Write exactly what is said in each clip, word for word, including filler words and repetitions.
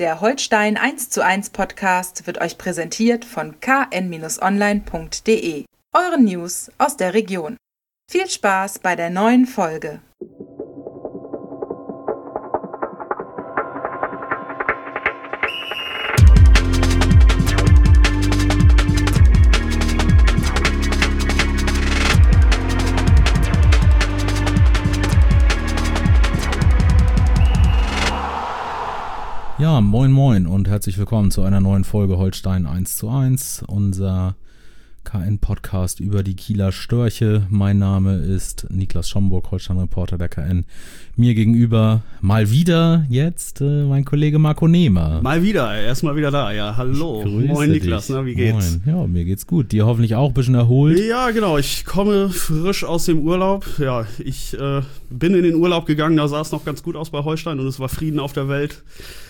Der Holstein eins zu eins Podcast wird euch präsentiert von k n online punkt d e, euren News aus der Region. Viel Spaß bei der neuen Folge. Ja, moin moin und herzlich willkommen zu einer neuen Folge Holstein eins zu eins, unser K N-Podcast über die Kieler Störche. Mein Name ist Niklas Schomburg, Holstein-Reporter der K N. Mir gegenüber mal wieder jetzt äh, mein Kollege Marco Nehmer. Mal wieder, erstmal wieder da, ja, hallo. Moin Niklas, na, wie geht's? Moin. Ja, mir geht's gut. Dir hoffentlich auch ein bisschen erholt? Ja, genau, ich komme frisch aus dem Urlaub. Ja, ich äh, bin in den Urlaub gegangen, da sah es noch ganz gut aus bei Holstein und es war Frieden auf der Welt.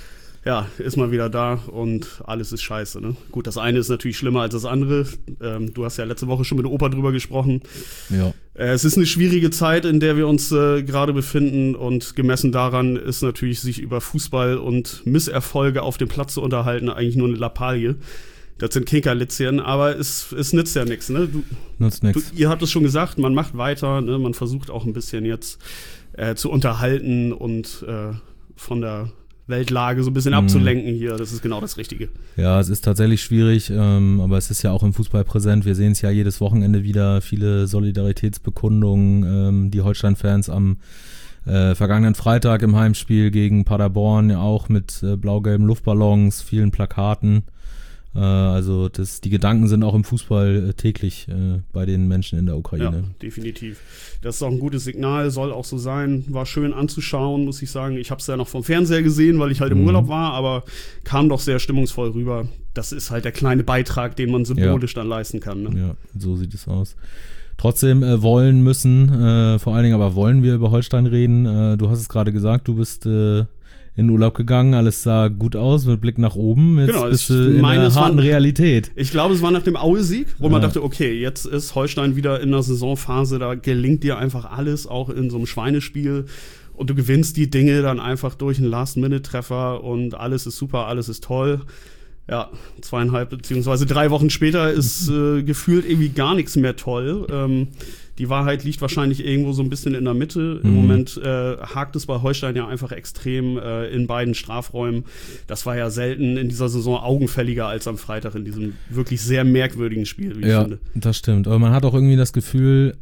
Ja, ist mal wieder da und alles ist scheiße, ne? Gut, das eine ist natürlich schlimmer als das andere. Ähm, du hast ja letzte Woche schon mit Opa drüber gesprochen. Ja. Äh, es ist eine schwierige Zeit, in der wir uns äh, gerade befinden und gemessen daran ist natürlich, sich über Fußball und Misserfolge auf dem Platz zu unterhalten, eigentlich nur eine Lappalie. Das sind Kinkerlitzchen, aber es, es nützt ja nichts, ne? Du, nützt nichts. Ihr habt es schon gesagt, man macht weiter, ne? Man versucht auch ein bisschen jetzt äh, zu unterhalten und äh, von der Weltlage so ein bisschen abzulenken hier, das ist genau das Richtige. Ja, es ist tatsächlich schwierig, ähm, aber es ist ja auch im Fußball präsent. Wir sehen es ja jedes Wochenende wieder, viele Solidaritätsbekundungen, ähm, die Holstein-Fans am äh, vergangenen Freitag im Heimspiel gegen Paderborn, ja auch mit äh, blau-gelben Luftballons, vielen Plakaten. Äh, also das, die Gedanken sind auch im Fußball äh, täglich äh, bei den Menschen in der Ukraine. Ja, definitiv. Das ist auch ein gutes Signal, soll auch so sein. War schön anzuschauen, muss ich sagen. Ich habe es ja noch vom Fernseher gesehen, weil ich halt im mhm. Urlaub war, aber kam doch sehr stimmungsvoll rüber. Das ist halt der kleine Beitrag, den man symbolisch ja. dann leisten kann. Ne? Ja, so sieht es aus. Trotzdem äh, wollen müssen, äh, vor allen Dingen aber wollen wir über Holstein reden. Äh, du hast es gerade gesagt, du bist äh, in Urlaub gegangen, alles sah gut aus, mit Blick nach oben. Jetzt genau, bist du in meine, der harten war, Realität. Ich glaube, es war nach dem Aue-Sieg, wo ja. man dachte, okay, jetzt ist Holstein wieder in der Saisonphase, da gelingt dir einfach alles, auch in so einem Schweinespiel. Und du gewinnst die Dinge dann einfach durch einen Last-Minute-Treffer und alles ist super, alles ist toll. Ja, zweieinhalb beziehungsweise drei Wochen später ist äh, gefühlt irgendwie gar nichts mehr toll. Ähm, die Wahrheit liegt wahrscheinlich irgendwo so ein bisschen in der Mitte. Im mhm. Moment äh, hakt es bei Holstein ja einfach extrem äh, in beiden Strafräumen. Das war ja selten in dieser Saison augenfälliger als am Freitag in diesem wirklich sehr merkwürdigen Spiel, wie ich ja, finde. Ja, das stimmt. Aber man hat auch irgendwie das Gefühl,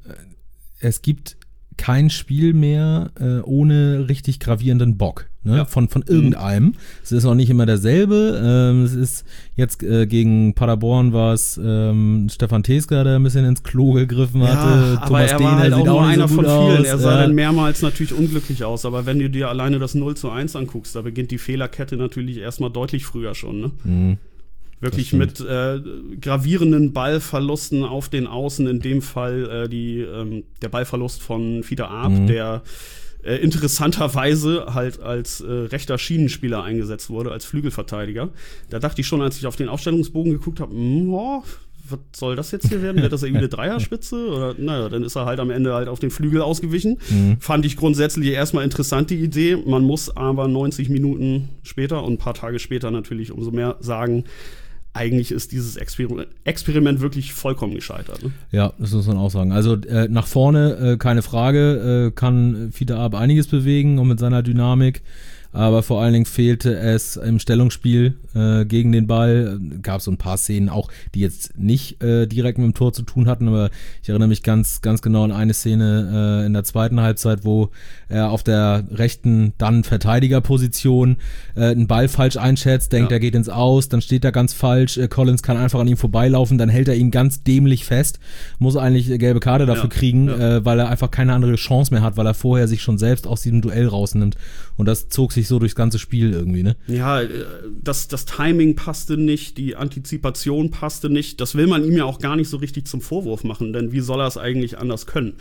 es gibt kein Spiel mehr äh, ohne richtig gravierenden Bock, ne? Ja. Von, von irgendeinem. Mhm. Es ist auch nicht immer derselbe. Ähm, es ist jetzt äh, gegen Paderborn war es ähm, Stefan Teska, der ein bisschen ins Klo gegriffen hatte. Ja, Thomas aber er Dehner war halt auch nur einer so von vielen. Aus. Er sah ja. dann mehrmals natürlich unglücklich aus. Aber wenn du dir alleine das null zu eins anguckst, da beginnt die Fehlerkette natürlich erstmal deutlich früher schon, ne? Mhm. Wirklich mit äh, gravierenden Ballverlusten auf den Außen, in dem Fall äh, die, ähm, der Ballverlust von Fiete Arp, mhm. der äh, interessanterweise halt als äh, rechter Schienenspieler eingesetzt wurde, als Flügelverteidiger. Da dachte ich schon, als ich auf den Aufstellungsbogen geguckt habe, oh, was soll das jetzt hier werden? Wird das irgendwie eine Dreierspitze? Oder naja, dann ist er halt am Ende halt auf den Flügel ausgewichen. Mhm. Fand ich grundsätzlich erstmal interessant, die Idee. Man muss aber neunzig Minuten später und ein paar Tage später natürlich umso mehr sagen, eigentlich ist dieses Exper- Experiment wirklich vollkommen gescheitert. Ne? Ja, das muss man auch sagen. Also äh, nach vorne, äh, keine Frage, äh, kann Fiete Arp einiges bewegen und mit seiner Dynamik. Aber vor allen Dingen fehlte es im Stellungsspiel äh, gegen den Ball. Gab es so ein paar Szenen auch, die jetzt nicht äh, direkt mit dem Tor zu tun hatten, aber ich erinnere mich ganz ganz genau an eine Szene äh, in der zweiten Halbzeit, wo er auf der rechten dann Verteidigerposition äh, einen Ball falsch einschätzt, denkt, ja. er geht ins Aus, dann steht er ganz falsch, äh, Collins kann einfach an ihm vorbeilaufen, dann hält er ihn ganz dämlich fest, muss eigentlich eine gelbe Karte dafür ja. kriegen, ja. Äh, weil er einfach keine andere Chance mehr hat, weil er vorher sich schon selbst aus diesem Duell rausnimmt und das zog sich so durchs ganze Spiel irgendwie, ne? Ja, das, das Timing passte nicht, die Antizipation passte nicht. Das will man ihm ja auch gar nicht so richtig zum Vorwurf machen, denn wie soll er es eigentlich anders können?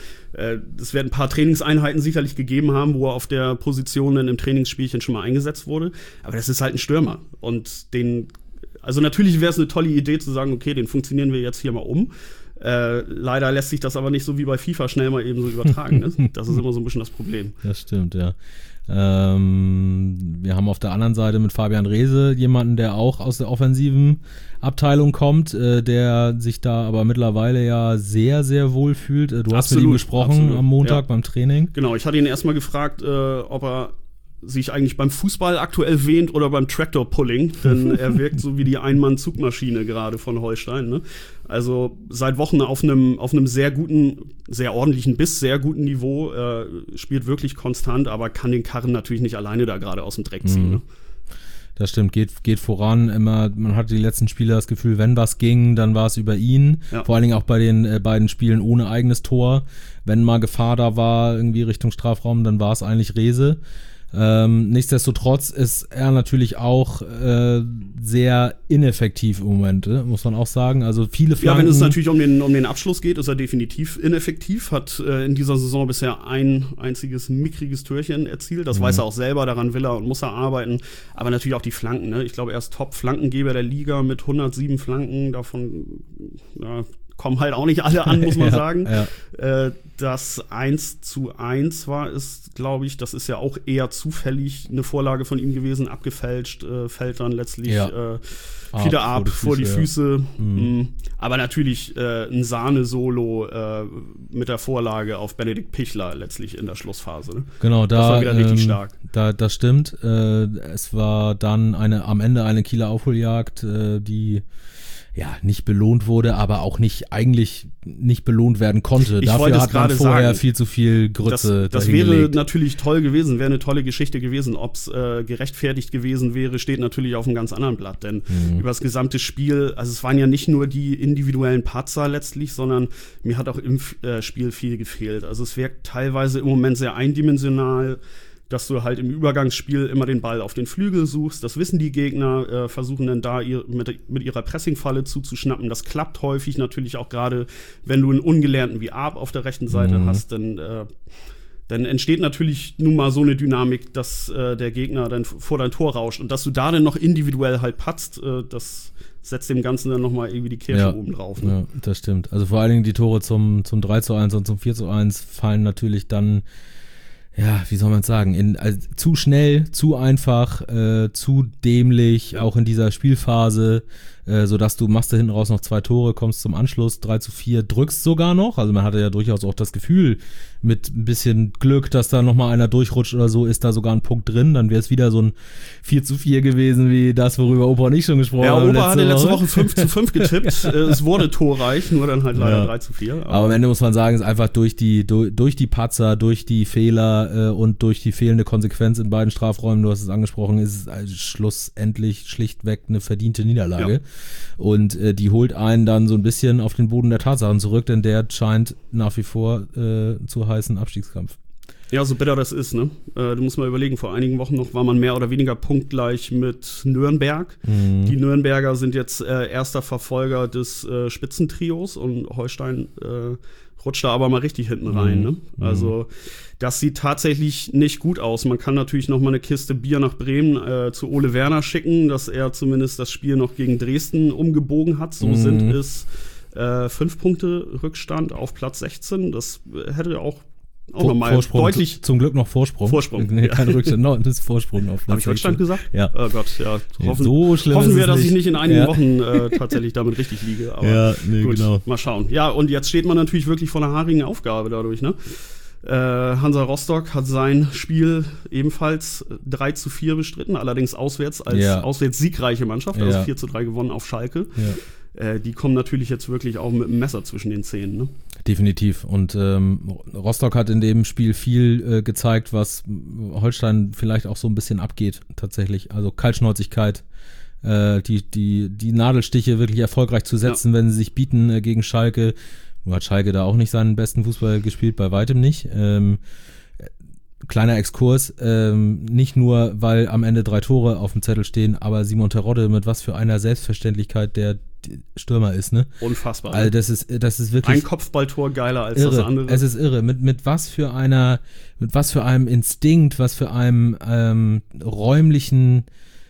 Es werden ein paar Trainingseinheiten sicherlich gegeben haben, wo er auf der Position dann im Trainingsspielchen schon mal eingesetzt wurde, aber das ist halt ein Stürmer und den, also natürlich wäre es eine tolle Idee zu sagen, okay, den funktionieren wir jetzt hier mal um. Äh, leider lässt sich das aber nicht so wie bei FIFA schnell mal eben so übertragen. Ne? Das ist immer so ein bisschen das Problem. Das stimmt, ja. Ähm, wir haben auf der anderen Seite mit Fabian Reese jemanden, der auch aus der offensiven Abteilung kommt, äh, der sich da aber mittlerweile ja sehr, sehr wohl fühlt. Äh, du hast Absolut, mit ihm gesprochen absolut. am Montag Ja. beim Training. Genau, ich hatte ihn erstmal gefragt, äh, ob er sich eigentlich beim Fußball aktuell wähnt oder beim Tractor-Pulling, denn er wirkt so wie die Ein-Mann-Zugmaschine gerade von Holstein. Ne? Also seit Wochen auf einem auf einem sehr guten, sehr ordentlichen bis sehr guten Niveau, äh, spielt wirklich konstant, aber kann den Karren natürlich nicht alleine da gerade aus dem Dreck ziehen. Mhm. Ne? Das stimmt, geht, geht voran. Immer, man hatte die letzten Spiele das Gefühl, wenn was ging, dann war es über ihn. Ja. Vor allen Dingen auch bei den äh, beiden Spielen ohne eigenes Tor. Wenn mal Gefahr da war, irgendwie Richtung Strafraum, dann war es eigentlich Reese. Ähm, nichtsdestotrotz ist er natürlich auch äh, sehr ineffektiv im Moment, äh, muss man auch sagen. Also viele Flanken. Ja, wenn es natürlich um den, um den Abschluss geht, ist er definitiv ineffektiv. Hat äh, in dieser Saison bisher ein einziges mickriges Türchen erzielt. Das mhm. weiß er auch selber, daran will er und muss er arbeiten. Aber natürlich auch die Flanken. Ne? Ich glaube, er ist Top-Flankengeber der Liga mit hundertsieben Flanken. Davon ja, kommen halt auch nicht alle an, muss man ja, sagen. Ja. Äh, das eins zu eins war es, glaube ich, das ist ja auch eher zufällig eine Vorlage von ihm gewesen, abgefälscht, äh, fällt dann letztlich ja. äh, wieder ab, ab vor die Füße. Vor die Füße. Ja. Mhm. Aber natürlich äh, ein Sahne-Solo äh, mit der Vorlage auf Benedikt Pichler letztlich in der Schlussphase. Ne? Genau, da, das war wieder ähm, richtig stark. Da, das stimmt. Äh, es war dann eine am Ende eine Kieler Aufholjagd, äh, die ja, nicht belohnt wurde, aber auch nicht, eigentlich nicht belohnt werden konnte. Ich Dafür hat man vorher sagen, viel zu viel Grütze Das, das wäre natürlich toll gewesen, wäre eine tolle Geschichte gewesen. Ob es äh, gerechtfertigt gewesen wäre, steht natürlich auf einem ganz anderen Blatt. Denn mhm. über das gesamte Spiel, also es waren ja nicht nur die individuellen Patzer letztlich, sondern mir hat auch im äh, Spiel viel gefehlt. Also es wirkt teilweise im Moment sehr eindimensional, dass du halt im Übergangsspiel immer den Ball auf den Flügel suchst. Das wissen die Gegner, äh, versuchen dann da ihr, mit, mit ihrer Pressingfalle zuzuschnappen. Das klappt häufig natürlich auch gerade, wenn du einen Ungelernten wie Arp auf der rechten Seite mhm. hast, dann, äh, dann entsteht natürlich nun mal so eine Dynamik, dass äh, der Gegner dann vor dein Tor rauscht. Und dass du da dann noch individuell halt patzt, äh, das setzt dem Ganzen dann nochmal irgendwie die Kirsche ja, oben drauf. Ne? Ja, das stimmt. Also vor allen Dingen die Tore zum, zum drei zu eins und zum vier zu eins fallen natürlich dann, ja, wie soll man es sagen, in, also, zu schnell, zu einfach, äh, zu dämlich, ja. auch in dieser Spielphase, äh, sodass du machst da hinten raus noch zwei Tore, kommst zum Anschluss, drei zu vier, drückst sogar noch, also man hatte ja durchaus auch das Gefühl, mit ein bisschen Glück, dass da nochmal einer durchrutscht oder so, ist da sogar ein Punkt drin, dann wäre es wieder so ein vier zu vier gewesen, wie das, worüber Opa und ich schon gesprochen ja, haben. Ja, Opa hatte letzte Woche fünf zu fünf getippt, es wurde torreich, nur dann halt leider ja. drei zu vier. Aber, aber am Ende muss man sagen, ist einfach durch die, durch, durch die Patzer, durch die Fehler äh, und durch die fehlende Konsequenz in beiden Strafräumen, du hast es angesprochen, ist es also schlussendlich schlichtweg eine verdiente Niederlage. Ja. Und äh, die holt einen dann so ein bisschen auf den Boden der Tatsachen zurück, denn der scheint nach wie vor äh, zu heißen Abstiegskampf. Ja, so bitter das ist, ne? Äh, du musst mal überlegen, vor einigen Wochen noch war man mehr oder weniger punktgleich mit Nürnberg. Mhm. Die Nürnberger sind jetzt äh, erster Verfolger des äh, Spitzentrios und Holstein äh, rutscht da aber mal richtig hinten rein, ne? Also das sieht tatsächlich nicht gut aus. Man kann natürlich noch mal eine Kiste Bier nach Bremen äh, zu Ole Werner schicken, dass er zumindest das Spiel noch gegen Dresden umgebogen hat. So mhm. sind es äh, fünf Punkte Rückstand auf Platz sechzehn. Das hätte auch auch Vor, nochmal Vorsprung, deutlich. Zum Glück noch Vorsprung. Vorsprung. Nee, ja. Kein Rückstand, no, das ist Vorsprung auf Platz. Habe ich Rückstand gesagt? Ja. Oh Gott, ja. Hoffen, so schlimm hoffen ist wir, es dass nicht. ich nicht in einigen ja. Wochen äh, tatsächlich damit richtig liege. Aber ja, nee, gut, genau. Mal schauen. Ja, und jetzt steht man natürlich wirklich vor einer haarigen Aufgabe dadurch, ne? Äh, Hansa Rostock hat sein Spiel ebenfalls drei zu vier bestritten, allerdings auswärts als ja. auswärts siegreiche Mannschaft, also ja. vier zu drei gewonnen auf Schalke. Ja. Äh, die kommen natürlich jetzt wirklich auch mit dem Messer zwischen den Zähnen, ne? Definitiv. Und ähm, Rostock hat in dem Spiel viel äh, gezeigt, was Holstein vielleicht auch so ein bisschen abgeht, tatsächlich. Also Kaltschnäuzigkeit, äh, die, die, die Nadelstiche wirklich erfolgreich zu setzen, ja. wenn sie sich bieten äh, gegen Schalke. Nur hat Schalke da auch nicht seinen besten Fußball gespielt, bei weitem nicht. Ähm, kleiner Exkurs, ähm, nicht nur, weil am Ende drei Tore auf dem Zettel stehen, aber Simon Terodde mit was für einer Selbstverständlichkeit der Stürmer ist, ne? Unfassbar. Also das ist, das ist wirklich ein Kopfballtor geiler als irre. das andere. Es ist irre. Mit, mit was für einer, mit was für einem Instinkt, was für einem ähm, räumlichen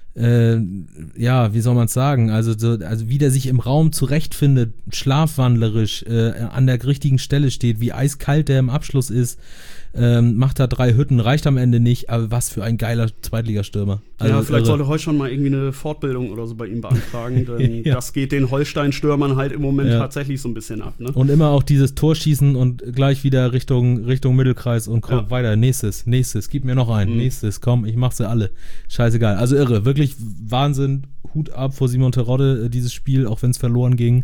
Äh, ja, wie soll man es sagen, also, so, also wie der sich im Raum zurechtfindet, schlafwandlerisch, äh, an der richtigen Stelle steht, wie eiskalt der im Abschluss ist, ähm, macht da drei Hütten, reicht am Ende nicht, aber was für ein geiler Zweitligastürmer. Also ja, vielleicht irre. sollte Holstein mal irgendwie eine Fortbildung oder so bei ihm beantragen, denn ja. das geht den Holstein-Stürmern halt im Moment ja. tatsächlich so ein bisschen ab. Ne? Und immer auch dieses Torschießen und gleich wieder Richtung, Richtung Mittelkreis und komm, ja. weiter, nächstes, nächstes, gib mir noch einen, mhm. nächstes, komm, ich mach sie alle. Scheißegal. Also irre, wirklich Wahnsinn, Hut ab vor Simon Terodde, dieses Spiel, auch wenn es verloren ging.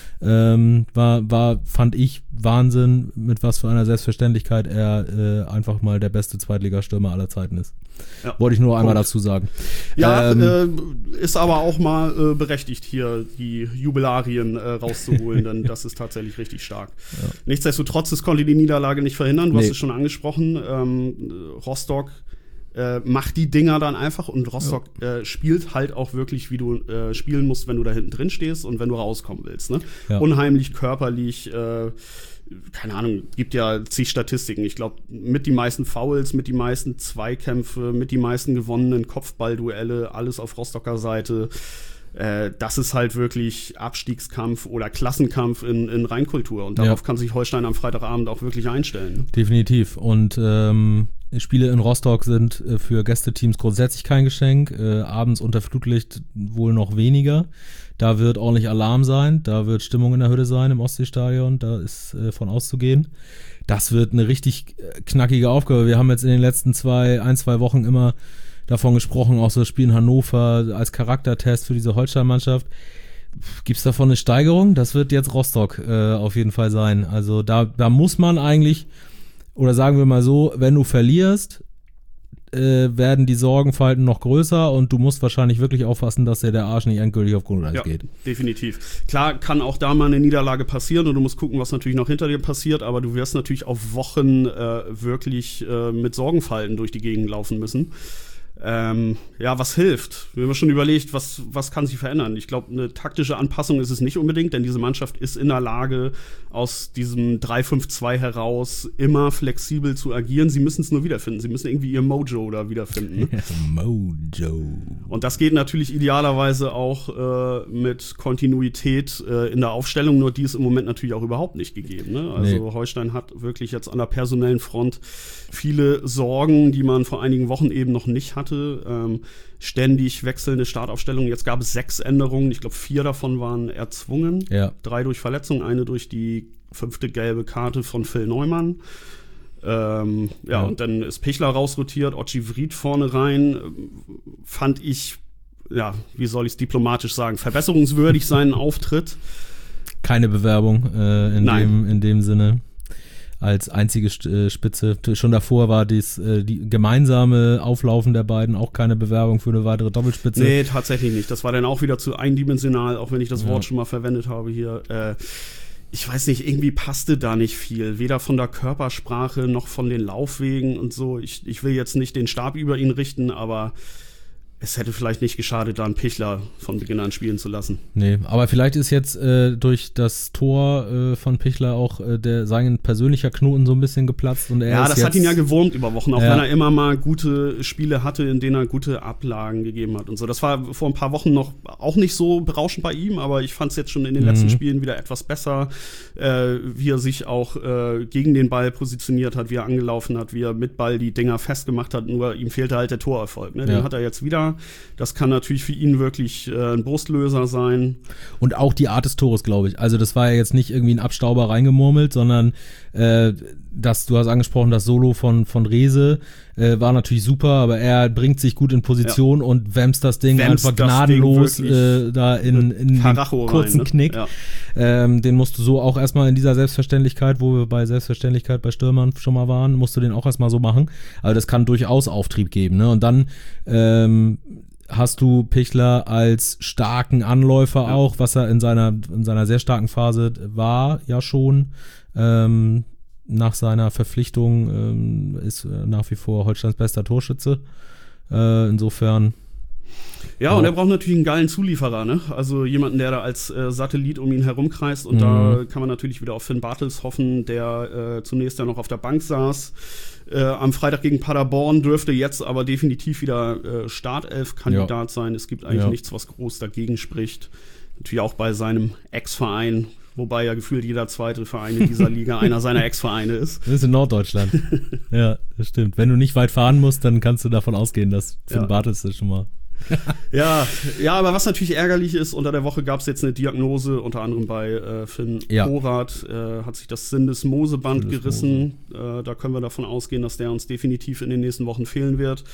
Ähm, war, war, fand ich Wahnsinn, mit was für einer Selbstverständlichkeit er äh, einfach mal der beste Zweitligastürmer aller Zeiten ist. Ja, Wollte ich nur einmal Punkt. dazu sagen. Ja, ähm, äh, ist aber auch mal äh, berechtigt, hier die Jubilarien äh, rauszuholen, denn das ist tatsächlich richtig stark. Ja. Nichtsdestotrotz, es konnte die Niederlage nicht verhindern, du nee. hast es schon angesprochen. Ähm, Rostock Äh, macht die Dinger dann einfach und Rostock ja. äh, spielt halt auch wirklich, wie du äh, spielen musst, wenn du da hinten drin stehst und wenn du rauskommen willst. Ne? Ja. Unheimlich körperlich, äh, keine Ahnung, gibt ja zig Statistiken. Ich glaube, mit die meisten Fouls, mit die meisten Zweikämpfe, mit die meisten gewonnenen Kopfballduelle, alles auf Rostocker Seite. Äh, das ist halt wirklich Abstiegskampf oder Klassenkampf in, in Rheinkultur. Und darauf ja. kann sich Holstein am Freitagabend auch wirklich einstellen. Ne? Definitiv. Und ähm Spiele in Rostock sind äh, für Gästeteams grundsätzlich kein Geschenk. Äh, abends unter Flutlicht wohl noch weniger. Da wird ordentlich Alarm sein. Da wird Stimmung in der Hütte sein im Ostseestadion. Da ist äh, von auszugehen. Das wird eine richtig äh, knackige Aufgabe. Wir haben jetzt in den letzten zwei, ein, zwei Wochen immer davon gesprochen, auch so das Spiel in Hannover als Charaktertest für diese Holstein-Mannschaft. Gibt es davon eine Steigerung? Das wird jetzt Rostock äh, auf jeden Fall sein. Also da, da muss man eigentlich, oder sagen wir mal so, wenn du verlierst, äh, werden die Sorgenfalten noch größer und du musst wahrscheinlich wirklich aufpassen, dass dir der Arsch nicht endgültig auf Grundeis ja, geht. Definitiv. Klar kann auch da mal eine Niederlage passieren und du musst gucken, was natürlich noch hinter dir passiert, aber du wirst natürlich auf Wochen äh, wirklich äh, mit Sorgenfalten durch die Gegend laufen müssen. Ähm, ja, was hilft? Wir haben schon überlegt, was, was kann sich verändern? Ich glaube, eine taktische Anpassung ist es nicht unbedingt, denn diese Mannschaft ist in der Lage, aus diesem drei fünf zwei heraus immer flexibel zu agieren. Sie müssen es nur wiederfinden. Sie müssen irgendwie ihr Mojo da wiederfinden. Ne? Mojo. Und das geht natürlich idealerweise auch äh, mit Kontinuität äh, in der Aufstellung, nur die ist im Moment natürlich auch überhaupt nicht gegeben. Ne? Also nee. Holstein hat wirklich jetzt an der personellen Front viele Sorgen, die man vor einigen Wochen eben noch nicht hatte. Ähm, ständig wechselnde Startaufstellungen. Jetzt gab es sechs Änderungen. Ich glaube, vier davon waren erzwungen. Ja. Drei durch Verletzung, eine durch die fünfte gelbe Karte von Phil Neumann. Ähm, ja, ja, und dann ist Pichler rausrotiert, Ochi Vried vorne rein. Fand ich, ja, wie soll ich es diplomatisch sagen, verbesserungswürdig seinen Auftritt. Keine Bewerbung äh, in, dem, in dem Sinne. Als einzige Spitze. Schon davor war dies, äh, die gemeinsame Auflaufen der beiden auch keine Bewerbung für eine weitere Doppelspitze. Nee, tatsächlich nicht. Das war dann auch wieder zu eindimensional, auch wenn ich das Wort ja. schon mal verwendet habe hier. Äh, ich weiß nicht, irgendwie passte da nicht viel. Weder von der Körpersprache noch von den Laufwegen und so. Ich, ich will jetzt nicht den Stab über ihn richten, aber es hätte vielleicht nicht geschadet, da einen Pichler von Beginn an spielen zu lassen. Nee, aber vielleicht ist jetzt äh, durch das Tor äh, von Pichler auch äh, der sein persönlicher Knoten so ein bisschen geplatzt. Und er ja, ist das jetzt, hat ihn ja gewurmt über Wochen, auch ja. wenn er immer mal gute Spiele hatte, in denen er gute Ablagen gegeben hat und so. Das war vor ein paar Wochen noch auch nicht so berauschend bei ihm, aber ich fand es jetzt schon in den mhm. letzten Spielen wieder etwas besser, äh, wie er sich auch äh, gegen den Ball positioniert hat, wie er angelaufen hat, wie er mit Ball die Dinger festgemacht hat, nur ihm fehlte halt der Torerfolg. Ne? Den ja. hat er jetzt wieder. Das kann natürlich für ihn wirklich äh, ein Brustlöser sein. Und auch die Art des Tores, glaube ich. Also das war ja jetzt nicht irgendwie ein Abstauber reingemurmelt, sondern äh, das, du hast angesprochen, das Solo von, von Rehse äh, war natürlich super, aber er bringt sich gut in Position ja. und wämst das Ding wämst einfach gnadenlos Ding äh, da in, in den kurzen rein, ne? Knick. Ja. Ähm, den musst du so auch erstmal in dieser Selbstverständlichkeit, wo wir bei Selbstverständlichkeit bei Stürmern schon mal waren, musst du den auch erstmal so machen. Also das kann durchaus Auftrieb geben. Ne? Und dann ähm, hast du Pichler als starken Anläufer ja. auch, was er in seiner, in seiner sehr starken Phase war, ja schon. Ähm, nach seiner Verpflichtung ähm, ist äh, nach wie vor Holsteins bester Torschütze. Äh, insofern. Ja, ja, und er braucht natürlich einen geilen Zulieferer, ne? Also jemanden, der da als äh, Satellit um ihn herumkreist. Und mhm. da kann man natürlich wieder auf Finn Bartels hoffen, der äh, zunächst ja noch auf der Bank saß. Äh, am Freitag gegen Paderborn dürfte jetzt aber definitiv wieder äh, Startelf-Kandidat ja. sein. Es gibt eigentlich ja. nichts, was groß dagegen spricht. Natürlich auch bei seinem Ex-Verein, wobei ja gefühlt jeder zweite Verein in dieser Liga einer seiner Ex-Vereine ist. Das ist in Norddeutschland. Ja, das stimmt. Wenn du nicht weit fahren musst, dann kannst du davon ausgehen, dass Finn Ja. Bartels das schon mal. Ja, ja, aber was natürlich ärgerlich ist, unter der Woche gab es jetzt eine Diagnose, unter anderem bei äh, Finn Ja. Porath, äh, hat sich das Syndesmoseband Syndesmose. gerissen. Äh, da können wir davon ausgehen, dass der uns definitiv in den nächsten Wochen fehlen wird.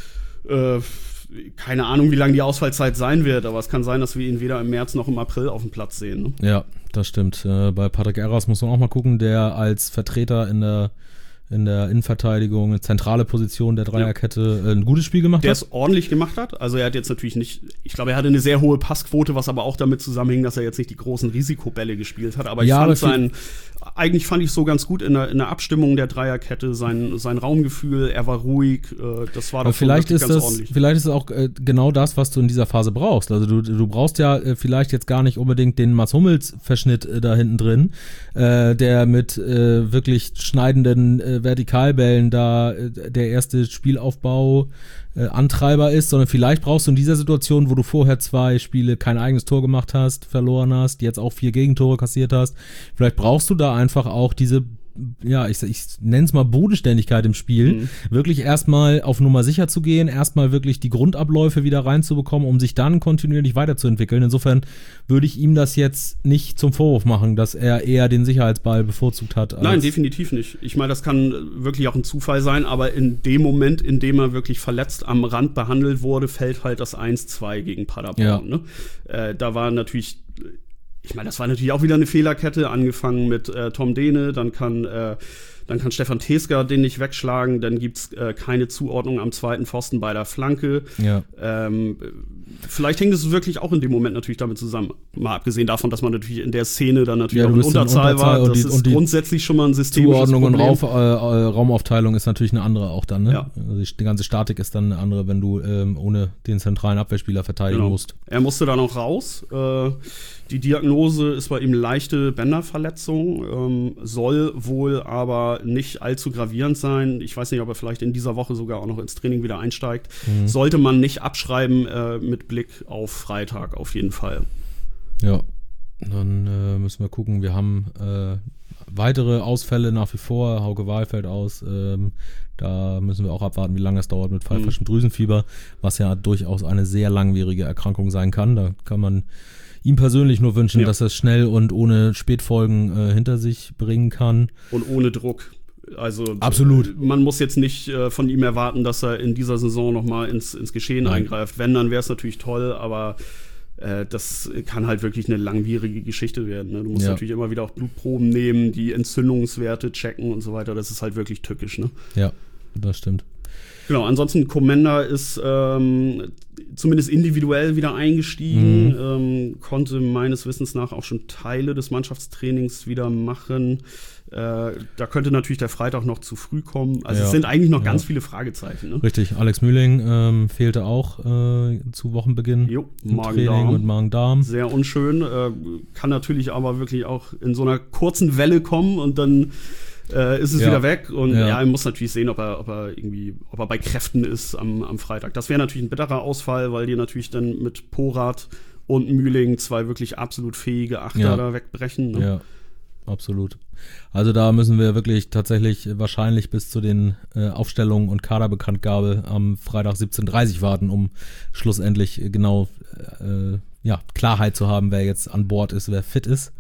Äh, keine Ahnung, wie lange die Ausfallzeit sein wird, aber es kann sein, dass wir ihn weder im März noch im April auf dem Platz sehen. Ne? Ja, das stimmt. Äh, bei Patrick Erras muss man auch mal gucken, der als Vertreter in der in der Innenverteidigung, eine zentrale Position der Dreierkette, äh, ein gutes Spiel gemacht Der hat. es ordentlich gemacht hat. Also er hat jetzt natürlich nicht, ich glaube, er hatte eine sehr hohe Passquote, was aber auch damit zusammenhing, dass er jetzt nicht die großen Risikobälle gespielt hat. Aber ich Ja, fand aber sein, eigentlich fand ich so ganz gut in der, in der Abstimmung der Dreierkette, sein, sein Raumgefühl, er war ruhig, äh, das war Aber doch schon vielleicht wirklich ist ganz das, ordentlich. vielleicht ist es auch äh, genau das, was du in dieser Phase brauchst. Also du, du brauchst ja äh, vielleicht jetzt gar nicht unbedingt den Mats Hummels Verschnitt äh, da hinten drin, äh, der mit äh, wirklich schneidenden äh, Vertikalbällen da äh, der erste Spielaufbau äh, Antreiber ist, sondern vielleicht brauchst du in dieser Situation, wo du vorher zwei Spiele kein eigenes Tor gemacht hast, verloren hast, jetzt auch vier Gegentore kassiert hast, vielleicht brauchst du da einfach auch diese, ja, ich, ich nenne es mal Bodenständigkeit im Spiel, Mhm. wirklich erstmal auf Nummer sicher zu gehen, erstmal wirklich die Grundabläufe wieder reinzubekommen, um sich dann kontinuierlich weiterzuentwickeln. Insofern würde ich ihm das jetzt nicht zum Vorwurf machen, dass er eher den Sicherheitsball bevorzugt hat. Als Nein, definitiv nicht. Ich meine, das kann wirklich auch ein Zufall sein, aber in dem Moment, in dem er wirklich verletzt am Rand behandelt wurde, fällt halt das eins zwei gegen Paderborn. Ja. Ne? Äh, da war natürlich, ich meine, das war natürlich auch wieder eine Fehlerkette, angefangen mit äh, Tom Dehne, dann kann äh, dann kann Stefan Teska den nicht wegschlagen, dann gibt's äh, keine Zuordnung am zweiten Pfosten bei der Flanke. Ja. Ähm, vielleicht hängt es wirklich auch in dem Moment natürlich damit zusammen. Mal abgesehen davon, dass man natürlich in der Szene dann natürlich Ja, auch du in bist in Unterzahl, Unterzahl war. und Das die- ist und die grundsätzlich schon mal ein systemisches Zuordnung und Problem. Rauf, äh, äh, Raumaufteilung ist natürlich eine andere auch dann, ne? Ja. Also die, die ganze Statik ist dann eine andere, wenn du ähm, ohne den zentralen Abwehrspieler verteidigen Genau. musst. Er musste dann auch raus. Äh, die Diagnose ist bei ihm leichte Bänderverletzung, ähm, soll wohl aber nicht allzu gravierend sein. Ich weiß nicht, ob er vielleicht in dieser Woche sogar auch noch ins Training wieder einsteigt. Mhm. Sollte man nicht abschreiben äh, mit Blick auf Freitag auf jeden Fall. Ja, dann äh, müssen wir gucken. Wir haben äh, weitere Ausfälle nach wie vor. Hauke Wahl fällt aus. Ähm, da müssen wir auch abwarten, wie lange es dauert mit pfeiferschem Drüsenfieber, was ja durchaus eine sehr langwierige Erkrankung sein kann. Da kann man ihm persönlich nur wünschen, Ja. dass er es schnell und ohne Spätfolgen äh, hinter sich bringen kann. Und ohne Druck. Also Absolut. Man muss jetzt nicht äh, von ihm erwarten, dass er in dieser Saison noch mal ins, ins Geschehen Nein. eingreift. Wenn, dann wäre es natürlich toll, aber äh, das kann halt wirklich eine langwierige Geschichte werden. Ne? Du musst Ja. natürlich immer wieder auch Blutproben nehmen, die Entzündungswerte checken und so weiter. Das ist halt wirklich tückisch. Ne? Ja, das stimmt. Genau, ansonsten Commander ist ähm, zumindest individuell wieder eingestiegen, Mhm. ähm, konnte meines Wissens nach auch schon Teile des Mannschaftstrainings wieder machen. Äh, da könnte natürlich der Freitag noch zu früh kommen. Also Ja. es sind eigentlich noch Ja. ganz viele Fragezeichen. Ne? Richtig, Alex Mühling ähm, fehlte auch äh, zu Wochenbeginn Jo, im Magen-Darm. Training mit Magen-Darm. Sehr unschön, äh, kann natürlich aber wirklich auch in so einer kurzen Welle kommen und dann äh, ist es Ja. wieder weg. Und Ja. ja, er muss natürlich sehen, ob er, ob er irgendwie, ob er bei Kräften ist am, am Freitag. Das wäre natürlich ein bitterer Ausfall, weil die natürlich dann mit Porath und Mühling zwei wirklich absolut fähige Achter Ja. da wegbrechen. Ne? Ja, absolut. Also da müssen wir wirklich tatsächlich wahrscheinlich bis zu den äh, Aufstellungen und Kaderbekanntgabe am Freitag siebzehn Uhr dreißig warten, um schlussendlich genau äh, ja, Klarheit zu haben, wer jetzt an Bord ist, wer fit ist.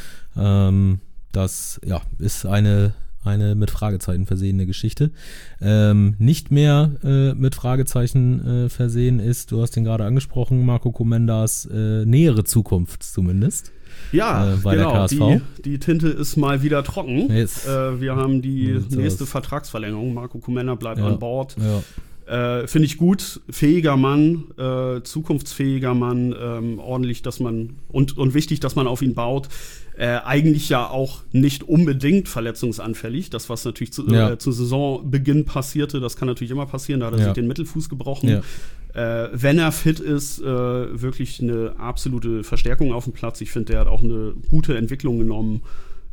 Ähm, das ja, ist eine, eine mit Fragezeichen versehene Geschichte. Ähm, nicht mehr äh, mit Fragezeichen äh, versehen ist, du hast ihn gerade angesprochen, Marco Comendas äh, nähere Zukunft zumindest. Ja, Äh, bei der genau. K S V. Die, die Tinte ist mal wieder trocken. Yes. Äh, wir haben die So sieht's nächste aus. Vertragsverlängerung. Marco Comenda bleibt Ja. an Bord. Ja. Äh, Finde ich gut, fähiger Mann, äh, zukunftsfähiger Mann, ähm, ordentlich, dass man und, und wichtig, dass man auf ihn baut. Äh, eigentlich ja auch nicht unbedingt verletzungsanfällig. Das, was natürlich zu, Ja. äh, zu Saisonbeginn passierte, das kann natürlich immer passieren. Da hat er Ja. sich den Mittelfuß gebrochen. Ja. Äh, wenn er fit ist, äh, wirklich eine absolute Verstärkung auf dem Platz. Ich finde, der hat auch eine gute Entwicklung genommen.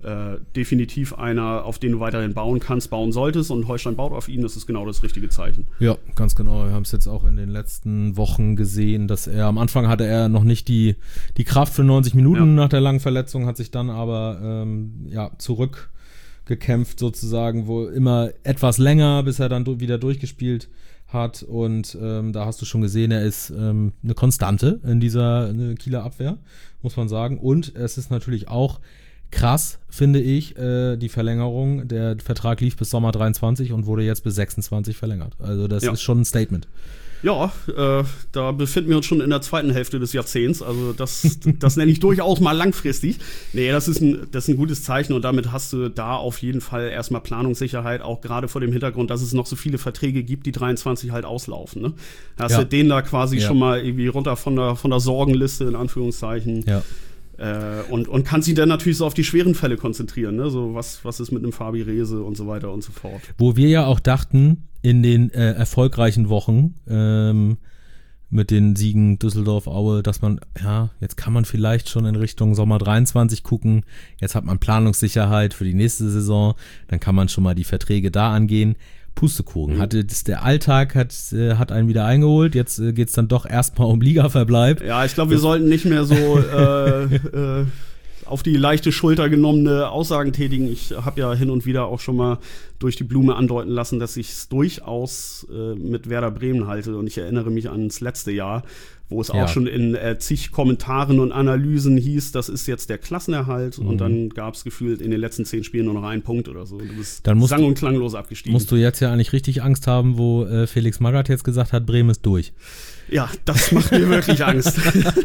äh, definitiv einer, auf den du weiterhin bauen kannst, bauen solltest. Und Holstein baut auf ihn, das ist genau das richtige Zeichen. Ja, ganz genau. Wir haben es jetzt auch in den letzten Wochen gesehen, dass er, am Anfang hatte er noch nicht die, die Kraft für neunzig Minuten ja. nach der langen Verletzung, hat sich dann aber ähm, ja, zurückgekämpft sozusagen, wo immer etwas länger, bis er dann wieder durchgespielt hat. Und ähm, da hast du schon gesehen, er ist ähm, eine Konstante in dieser eine Kieler Abwehr, muss man sagen. Und es ist natürlich auch krass, finde ich, äh, die Verlängerung. Der Vertrag lief bis Sommer dreiundzwanzig und wurde jetzt bis sechsundzwanzig verlängert. Also das ja. ist schon ein Statement. Ja, äh, da befinden wir uns schon in der zweiten Hälfte des Jahrzehnts. Also das, das nenne ich durchaus mal langfristig. Nee, das ist, ein, das ist ein gutes Zeichen und damit hast du da auf jeden Fall erstmal Planungssicherheit, auch gerade vor dem Hintergrund, dass es noch so viele Verträge gibt, die dreiundzwanzig halt auslaufen. Ne? Hast ja. du den da quasi ja. schon mal irgendwie runter von der, von der Sorgenliste, in Anführungszeichen. Ja. Äh, und, und kann sich dann natürlich so auf die schweren Fälle konzentrieren, ne? So was, was ist mit einem Fabi Rehse und so weiter und so fort. Wo wir ja auch dachten, in den äh, erfolgreichen Wochen ähm, mit den Siegen Düsseldorf, Aue, dass man, ja, jetzt kann man vielleicht schon in Richtung Sommer dreiundzwanzig gucken, jetzt hat man Planungssicherheit für die nächste Saison, dann kann man schon mal die Verträge da angehen. Pustekuchen. Mhm. Hatte das, der Alltag hat, äh, hat einen wieder eingeholt. Jetzt äh, geht es dann doch erstmal um Ligaverbleib. Ja, ich glaube, wir sollten nicht mehr so äh, äh, auf die leichte Schulter genommene Aussagen tätigen. Ich habe ja hin und wieder auch schon mal durch die Blume andeuten lassen, dass ich es durchaus äh, mit Werder Bremen halte. Und ich erinnere mich ans letzte Jahr, wo es ja. auch schon in äh, zig Kommentaren und Analysen hieß, das ist jetzt der Klassenerhalt. Mhm. Und dann gab es gefühlt in den letzten zehn Spielen nur noch einen Punkt oder so. Du bist dann musst sang- und klanglos abgestiegen. Musst du jetzt ja eigentlich richtig Angst haben, wo äh, Felix Magath jetzt gesagt hat, Bremen ist durch. Ja, das macht mir wirklich Angst.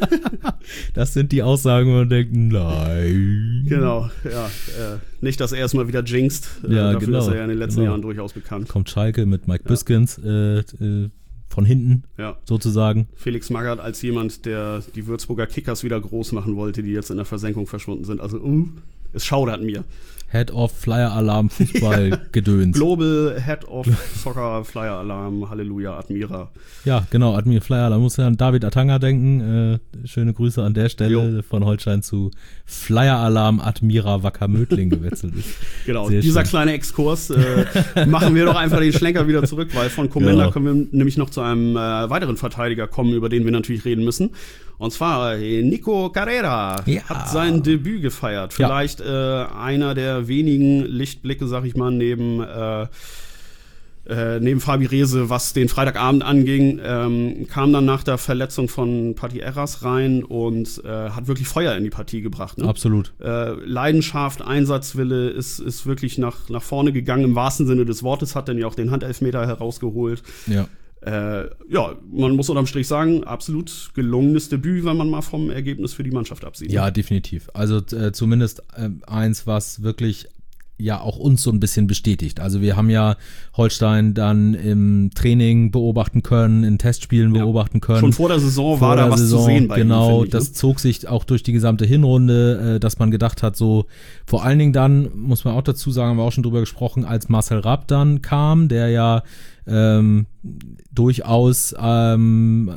Das sind die Aussagen, wo man denkt, nein. Genau, ja. Äh, nicht, dass er es mal wieder jinxt. Äh, ja, dafür genau, ist er ja in den letzten genau. Jahren durchaus bekannt. Kommt Schalke mit Mike ja. Biskins äh, äh, von hinten, ja. sozusagen. Felix Magath als jemand, der die Würzburger Kickers wieder groß machen wollte, die jetzt in der Versenkung verschwunden sind. Also, uh, es schaudert mir. Head of Flyer Alarm Fußball ja. Gedöns. Global Head of Soccer Flyer Alarm, Halleluja, Admira. Ja, genau, Admira Flyer Alarm. Muss ja an David Atanga denken. Äh, schöne Grüße an der Stelle, jo. von Holstein zu Flyer Alarm Admira Wacker Mödling gewechselt ist. Genau, sehr dieser schön. Kleine Exkurs. Äh, machen wir doch einfach den Schlenker wieder zurück, weil von Komenda ja. können wir nämlich noch zu einem äh, weiteren Verteidiger kommen, über den wir natürlich reden müssen. Und zwar Nico Carrera ja. hat sein Debüt gefeiert. Vielleicht ja. äh, einer der wenigen Lichtblicke, sag ich mal, neben äh, äh, neben Fabi Rehse, was den Freitagabend anging, ähm, kam dann nach der Verletzung von Pati Erras rein und äh, hat wirklich Feuer in die Partie gebracht. Ne? Absolut. Äh, Leidenschaft, Einsatzwille, ist, ist wirklich nach, nach vorne gegangen, im wahrsten Sinne des Wortes, hat dann ja auch den Handelfmeter herausgeholt. Ja. Äh, ja, man muss unterm Strich sagen, absolut gelungenes Debüt, wenn man mal vom Ergebnis für die Mannschaft absieht. Ja, definitiv. Also äh, zumindest äh, eins, was wirklich ja auch uns so ein bisschen bestätigt. Also wir haben ja Holstein dann im Training beobachten können, in Testspielen ja. beobachten können. Schon vor der Saison vor war da was Saison, zu sehen bei genau, ihm, ich, das ne? zog sich auch durch die gesamte Hinrunde, äh, dass man gedacht hat, so vor allen Dingen dann, muss man auch dazu sagen, haben wir auch schon drüber gesprochen, als Marcel Rapp dann kam, der ja ähm, durchaus ähm,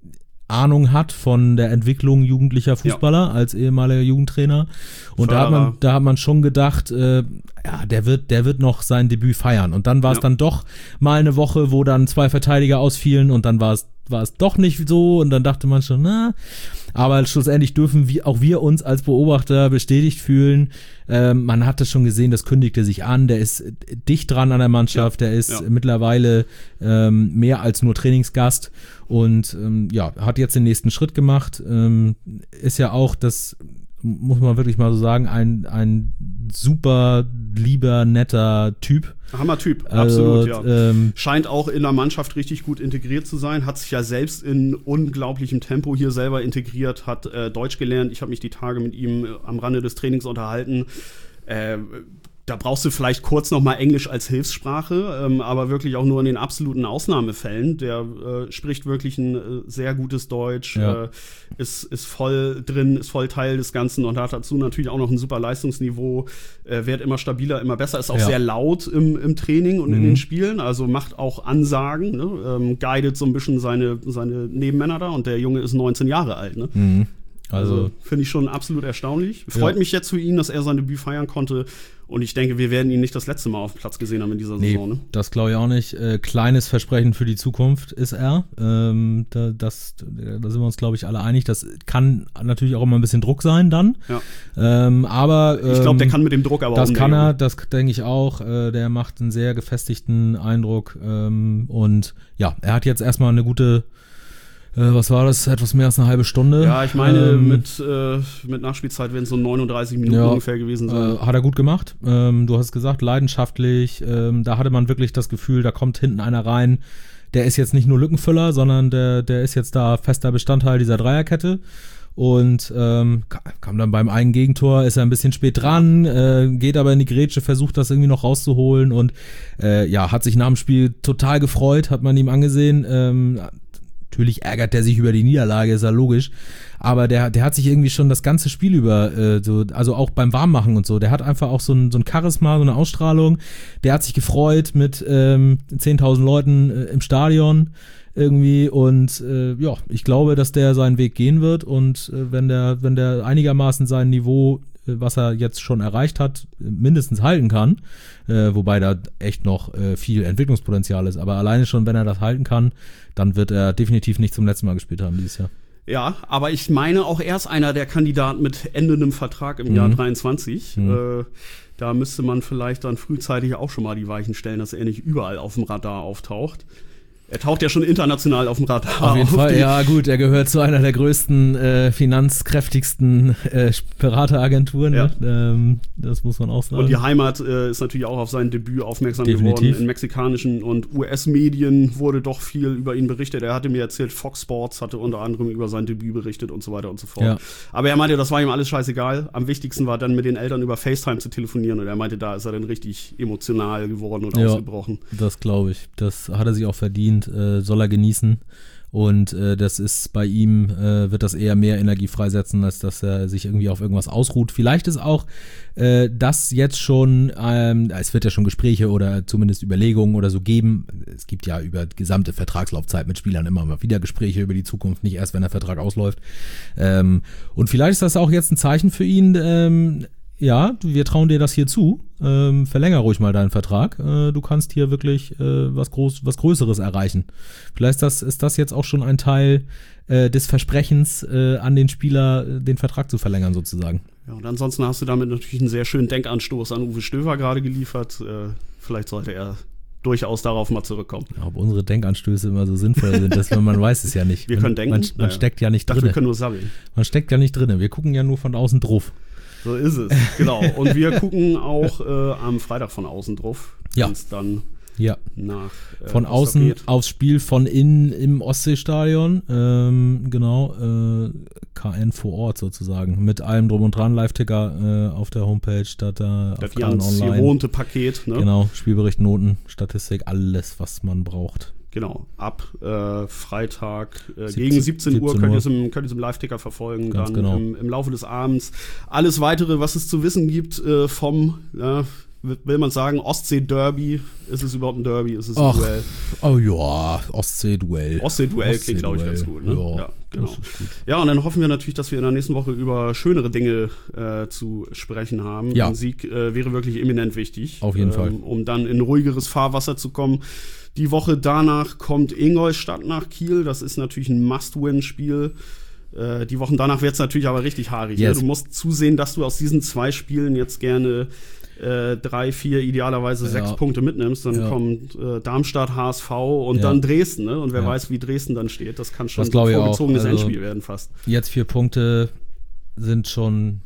Ahnung hat von der Entwicklung jugendlicher Fußballer ja. als ehemaliger Jugendtrainer. Und da hat man, da hat man schon gedacht, äh, ja, der wird, der wird noch sein Debüt feiern. Und dann war es ja. dann doch mal eine Woche, wo dann zwei Verteidiger ausfielen und dann war es war es doch nicht so und dann dachte man schon, na, aber schlussendlich dürfen wir, auch wir uns als Beobachter bestätigt fühlen. Ähm, man hatte schon gesehen, das kündigte sich an, der ist dicht dran an der Mannschaft, ja, der ist ja. mittlerweile ähm, mehr als nur Trainingsgast und ähm, ja, hat jetzt den nächsten Schritt gemacht, ähm, ist ja auch das, muss man wirklich mal so sagen, ein, ein super lieber, netter Typ. Hammer-Typ, absolut, also, ja. Ähm, Scheint auch in der Mannschaft richtig gut integriert zu sein, hat sich ja selbst in unglaublichem Tempo hier selber integriert, hat äh, Deutsch gelernt. Ich habe mich die Tage mit ihm äh, am Rande des Trainings unterhalten. Äh, Da brauchst du vielleicht kurz noch mal Englisch als Hilfssprache, ähm, aber wirklich auch nur in den absoluten Ausnahmefällen. Der äh, spricht wirklich ein äh, sehr gutes Deutsch, ja. äh, ist, ist voll drin, ist voll Teil des Ganzen und hat dazu natürlich auch noch ein super Leistungsniveau, äh, wird immer stabiler, immer besser, ist auch ja. sehr laut im, im Training und mhm. in den Spielen, also macht auch Ansagen, ne? ähm, guidet so ein bisschen seine, seine Nebenmänner da und der Junge ist neunzehn Jahre alt. Ne? Mhm. Also, Also finde ich schon absolut erstaunlich. Freut ja. mich jetzt für ihn, dass er sein Debüt feiern konnte. Und ich denke, wir werden ihn nicht das letzte Mal auf dem Platz gesehen haben in dieser nee, Saison. Ne? Das glaube ich auch nicht. Äh, kleines Versprechen für die Zukunft ist er. Ähm, da, das, da sind wir uns, glaube ich, alle einig. Das kann natürlich auch immer ein bisschen Druck sein dann. Ja. Ähm, aber ähm, ich glaube, der kann mit dem Druck aber das auch kann er, das denke ich auch. Äh, der macht einen sehr gefestigten Eindruck. Ähm, und ja, er hat jetzt erstmal eine gute was war das? Etwas mehr als eine halbe Stunde. Ja, ich meine, ähm, mit, äh, mit Nachspielzeit werden es so neununddreißig Minuten ja, ungefähr gewesen sein. Äh, hat er gut gemacht. Ähm, du hast gesagt, leidenschaftlich. Ähm, da hatte man wirklich das Gefühl, da kommt hinten einer rein. Der ist jetzt nicht nur Lückenfüller, sondern der, der ist jetzt da fester Bestandteil dieser Dreierkette. Und ähm, kam dann beim einen Gegentor, ist er ein bisschen spät dran, äh, geht aber in die Grätsche, versucht das irgendwie noch rauszuholen und äh, ja, hat sich nach dem Spiel total gefreut, hat man ihm angesehen. Ähm, Natürlich ärgert der sich über die Niederlage, ist ja logisch. Aber der, der hat sich irgendwie schon das ganze Spiel über, äh, so, also auch beim Warmmachen und so, der hat einfach auch so ein, so ein Charisma, so eine Ausstrahlung. Der hat sich gefreut mit ähm, zehntausend Leuten äh, im Stadion irgendwie. Und äh, ja, ich glaube, dass der seinen Weg gehen wird. Und äh, wenn der, wenn der einigermaßen sein Niveau, äh, was er jetzt schon erreicht hat, mindestens halten kann, äh, wobei da echt noch äh, viel Entwicklungspotenzial ist. Aber alleine schon, wenn er das halten kann, dann wird er definitiv nicht zum letzten Mal gespielt haben dieses Jahr. Ja, aber ich meine auch, er ist einer der Kandidaten mit endendem Vertrag im mhm. Jahr dreiundzwanzig. Mhm. Äh, da müsste man vielleicht dann frühzeitig auch schon mal die Weichen stellen, dass er nicht überall auf dem Radar auftaucht. Er taucht ja schon international auf dem Radar auf. Auf jeden Fall, ja gut, er gehört zu einer der größten, äh, finanzkräftigsten äh, Berateragenturen. Ja. Ne? Ähm, das muss man auch sagen. Und die Heimat äh, ist natürlich auch auf sein Debüt aufmerksam Definitiv. geworden. In mexikanischen und U S-Medien wurde doch viel über ihn berichtet. Er hatte mir erzählt, Fox Sports hatte unter anderem über sein Debüt berichtet und so weiter und so fort. Ja. Aber er meinte, das war ihm alles scheißegal. Am wichtigsten war dann mit den Eltern über FaceTime zu telefonieren. Und er meinte, da ist er dann richtig emotional geworden und ja, ausgebrochen. Das glaube ich. Das hat er sich auch verdient. Äh, soll er genießen und äh, das ist bei ihm, äh, wird das eher mehr Energie freisetzen, als dass er sich irgendwie auf irgendwas ausruht. Vielleicht ist auch äh, das jetzt schon, ähm, es wird ja schon Gespräche oder zumindest Überlegungen oder so geben. Es gibt ja über die gesamte Vertragslaufzeit mit Spielern immer mal wieder Gespräche über die Zukunft, nicht erst, wenn der Vertrag ausläuft. Ähm, und vielleicht ist das auch jetzt ein Zeichen für ihn, ähm, ja, wir trauen dir das hier zu. Ähm, verlänger ruhig mal deinen Vertrag. Äh, du kannst hier wirklich äh, was groß, was Größeres erreichen. Vielleicht ist das, ist das jetzt auch schon ein Teil äh, des Versprechens äh, an den Spieler, äh, den Vertrag zu verlängern sozusagen. Ja, und ansonsten hast du damit natürlich einen sehr schönen Denkanstoß an Uwe Stöver gerade geliefert. Äh, vielleicht sollte er durchaus darauf mal zurückkommen. Ja, ob unsere Denkanstöße immer so sinnvoll sind, das, man weiß es ja nicht. Wir man, können denken. Man, man naja. steckt ja nicht drin. drin. Wir können nur sabbeln. Man steckt ja nicht drin. Wir gucken ja nur von außen drauf. So ist es, genau. Und wir gucken auch äh, am Freitag von außen drauf, ja. wenn es dann ja. nach äh, von außen geht. Aufs Spiel von innen im Ostseestadion, ähm, genau, äh, K N vor Ort sozusagen, mit allem drum und dran, Live-Ticker äh, auf der Homepage, Data, das ganz gewohnte Paket, ne? Genau, Spielbericht, Noten, Statistik, alles, was man braucht. Genau, ab äh, Freitag äh, siebzehn, gegen siebzehn Uhr könnt ihr es im, könnt ihr es im Live-Ticker verfolgen, Ganz dann genau. im, im Laufe des Abends. Alles Weitere, was es zu wissen gibt äh, vom, äh, will man sagen, Ostsee-Derby. Ist es überhaupt ein Derby? Ist es ein Ach, Duell? Oh ja, Ostsee-Duell. Ostsee-Duell Ostsee klingt, glaube ich, ganz gut. Ne? Ja, ja, genau. das ist gut. Ja, und dann hoffen wir natürlich, dass wir in der nächsten Woche über schönere Dinge äh, zu sprechen haben. Ja. Ein Sieg äh, wäre wirklich eminent wichtig. Auf jeden ähm, Fall. Um dann in ruhigeres Fahrwasser zu kommen. Die Woche danach kommt Ingolstadt nach Kiel. Das ist natürlich ein Must-Win-Spiel. Äh, die Wochen danach wird es natürlich aber richtig haarig. Yes. Ne? Du musst zusehen, dass du aus diesen zwei Spielen jetzt gerne äh, drei, vier, idealerweise ja. sechs Punkte mitnimmst. Dann ja. kommt äh, Darmstadt, H S V und ja. dann Dresden. Ne? Und wer ja. weiß, wie Dresden dann steht. Das kann schon das ein ich vorgezogenes auch. Also, Endspiel werden fast. Jetzt vier Punkte sind schon...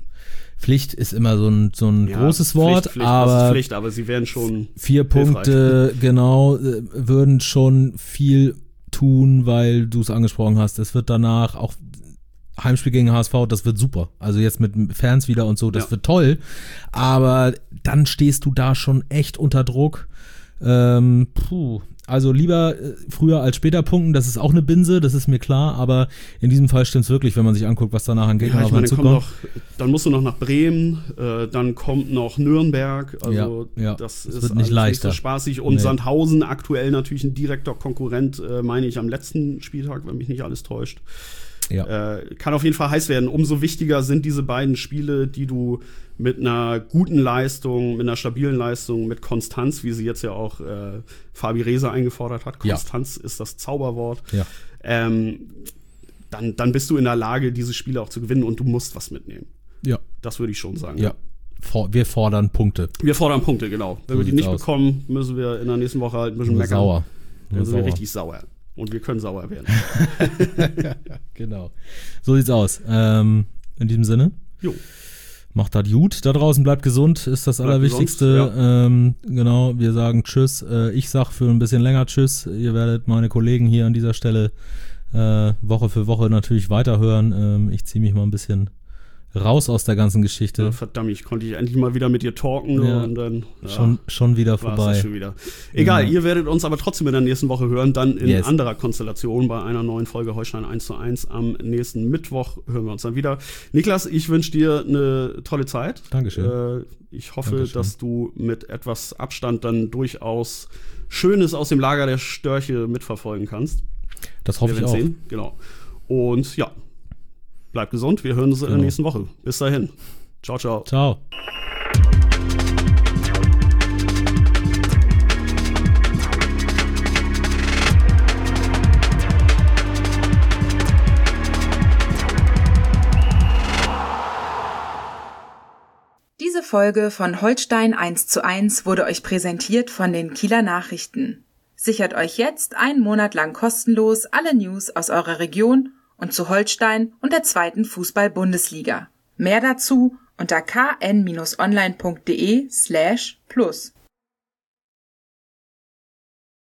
Pflicht ist immer so ein, so ein ja, großes Pflicht, Wort, Pflicht, aber, das ist Pflicht, aber sie wären schon vier Punkte, genau, würden schon viel tun, weil du es angesprochen hast. Es wird danach auch Heimspiel gegen H S V, das wird super. Also jetzt mit Fans wieder und so, das ja. wird toll. Aber dann stehst du da schon echt unter Druck. Ähm, puh. Also lieber früher als später punkten, das ist auch eine Binse, das ist mir klar, aber in diesem Fall stimmt's wirklich, wenn man sich anguckt, was danach an Gegnern ja, auf einen zukommt. Noch, dann musst du noch nach Bremen, äh, dann kommt noch Nürnberg, also ja, ja, das, das ist wird nicht leichter. Nicht so spaßig und nee. Sandhausen aktuell natürlich ein direkter Konkurrent, äh, meine ich, am letzten Spieltag, wenn mich nicht alles täuscht. Ja. Äh, kann auf jeden Fall heiß werden. Umso wichtiger sind diese beiden Spiele, die du mit einer guten Leistung, mit einer stabilen Leistung, mit Konstanz, wie sie jetzt ja auch äh, Fabi Reza eingefordert hat. Konstanz ja. ist das Zauberwort. Ja. Ähm, dann, dann bist du in der Lage, diese Spiele auch zu gewinnen und du musst was mitnehmen. Ja. Das würde ich schon sagen. Ja. For- wir fordern Punkte. Wir fordern Punkte, genau. Wenn So wir die nicht aus. bekommen, müssen wir in der nächsten Woche halt ein bisschen Nur meckern. sauer. Dann Nur sind wir sauer. richtig sauer. Und wir können sauer werden. Genau. So sieht's aus. Ähm, in diesem Sinne. Jo. Macht das gut. Da draußen bleibt gesund, ist das Bleibt Allerwichtigste. gesund, ja. ähm, genau, wir sagen Tschüss. Äh, ich sag für ein bisschen länger Tschüss. Ihr werdet meine Kollegen hier an dieser Stelle äh, Woche für Woche natürlich weiterhören. Ähm, ich ziehe mich mal ein bisschen raus aus der ganzen Geschichte. Ja, verdammt, ich konnte ich endlich mal wieder mit dir talken. Ja. Und dann ja, Schon, schon wieder war's vorbei. das schon wieder. Egal, Ja. ihr werdet uns aber trotzdem in der nächsten Woche hören, dann in Yes. anderer Konstellation bei einer neuen Folge Holstein eins zu eins. Am nächsten Mittwoch hören wir uns dann wieder. Niklas, ich wünsche dir eine tolle Zeit. Dankeschön. Äh, ich hoffe, Dankeschön. dass du mit etwas Abstand dann durchaus Schönes aus dem Lager der Störche mitverfolgen kannst. Das hoffe Wir ich auch. werden sehen. Genau. Und ja, bleib gesund. Wir hören uns in der Genau. nächsten Woche. Bis dahin. Ciao, ciao. Ciao. Diese Folge von Holstein eins zu eins wurde euch präsentiert von den Kieler Nachrichten. Sichert euch jetzt einen Monat lang kostenlos alle News aus eurer Region und zu Holstein und der zweiten Fußball-Bundesliga. Mehr dazu unter k n Bindestrich online punkt de slash plus.